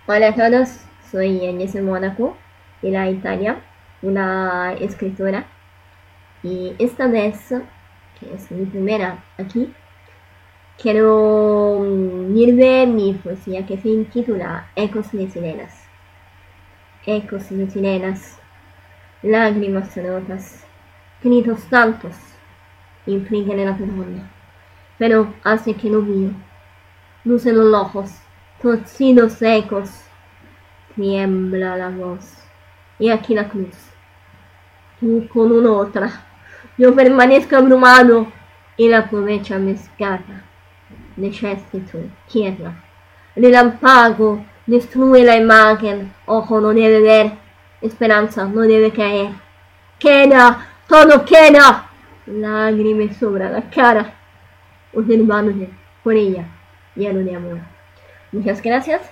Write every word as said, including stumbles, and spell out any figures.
Hola a todos, soy Inés Mónaco de la Italia, una escritora, y esta vez, que es mi primera aquí, quiero leer mi poesía que se intitula Ecos de sirenas. Ecos de sirenas, lágrimas rotas, gritos tantos, infligen en la persona, pero hace que no veo, luz en los ojos, torcidos ecos. Tiembla la voz. Y aquí la cruz. Tú con una otra. Yo permanezco abrumado y la aprovecha me escapa. Necesito tierra. Relámpago destruye la imagen. Ojo no debe ver. Esperanza no debe caer. Queda, todo queda. Lágrimas sobre la cara. Observándose por ella, lleno de amor. Muchas gracias.